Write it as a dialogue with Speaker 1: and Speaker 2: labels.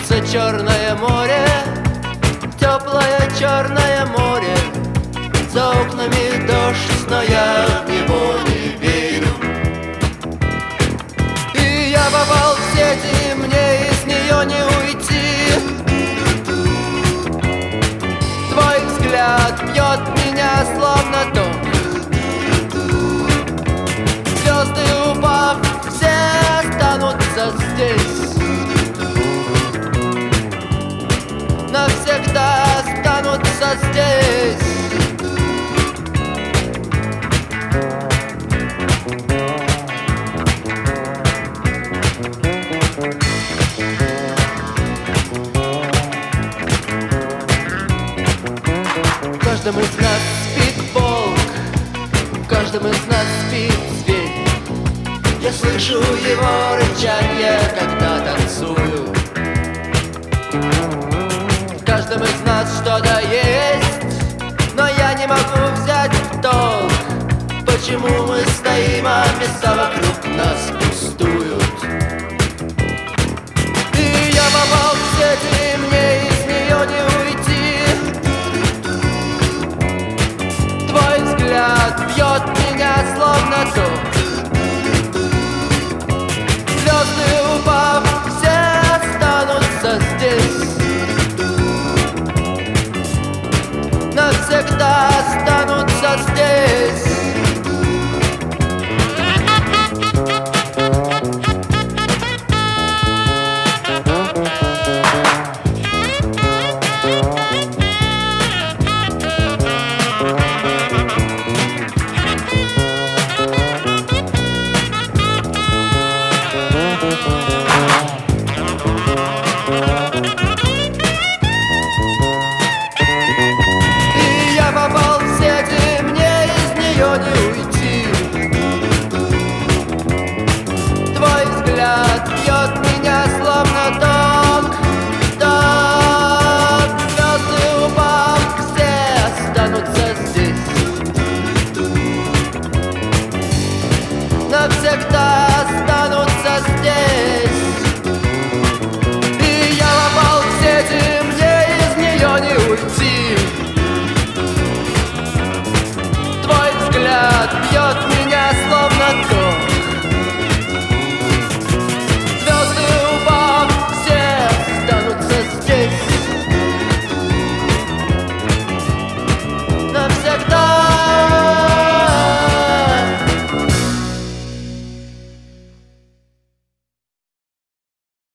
Speaker 1: Кажется, черное море, теплое черное море, за окнами дождь, но я в него не верю. И я попал в сети, мне из нее не уйти. Твой взгляд бьет меня словно ток. Звезды упав, все останутся здесь. Навсегда останутся здесь. В каждом из нас спит волк, в каждом из нас спит зверь. Я слышу его рычание, когда танцую. В каждом из нас что-то есть, но я не могу взять в толк, почему мы стоим, а места вокруг нас